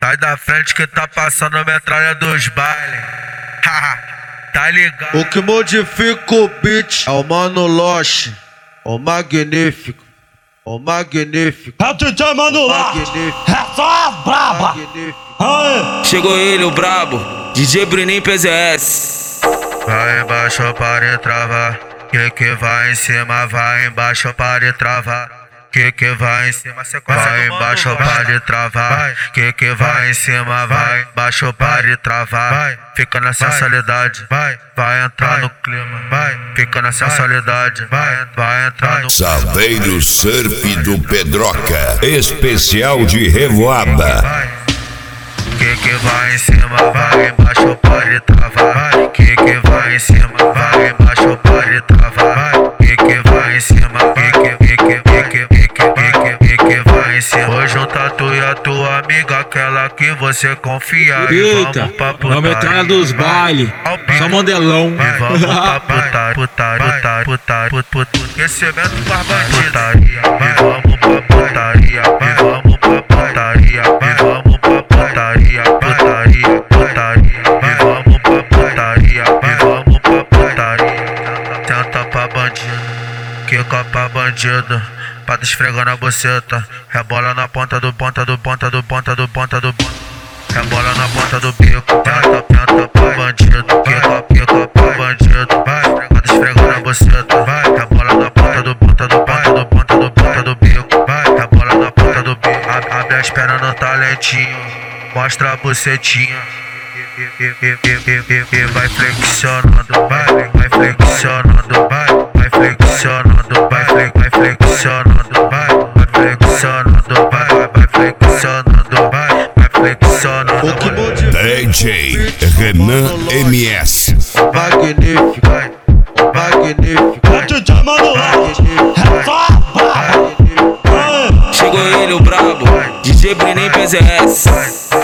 Sai da frente que tá passando metralha dos bailes. Haha, tá ligado? O que modifica o beat é o Mano Loche, o magnífico, o magnífico. É o DJ Mano Loche, é só as braba. Aê. Chegou ele, o brabo, DJ Bruninho PZS. Vai embaixo para travar, que vai em cima, vai embaixo para travar. Que vai em cima, vai embaixo para travar. Que vai em cima, vai embaixo para travar. Fica na sensualidade, vai entrar no clima, fica na sensualidade, vai entrar no Saveiro Surf do Pedroca, especial de revoada. Que vai em cima, vai embaixo para travar. Que vai em cima, vai embaixo para travar. Que vai em cima, que vai em cima. Vou juntar tu e a tua amiga, aquela que você confia. Eita, na metralha dos baile, só modelão. E vamos pra putaria, aquecimento pra bandida. E vamos pra putaria, e vamos pra putaria, e vamos pra putaria, e vamos pra putaria, e vamos pra putaria. Tenta pra bandido, quica pra bandido, pra esfregar na buceta, rebola na ponta do rebola na ponta do bico, tenta pra bandido, quica pra bandido, vai esfregar na buceta, rebola na ponta do bico, rebola na ponta do bico, abre as pernas no talentinho, mostra a bucetinha. E vai flexionando, vai flexionando, vai flexionando, vai flexionando, vai flexionando, vai flexionando, vai flexionando. O que modifica DJ Renan MS. magnífico, magnífico. É o DJ Mano Loche, é só as braba. Aê. Chegou ele, o brabo, DJ Bruninho PZS.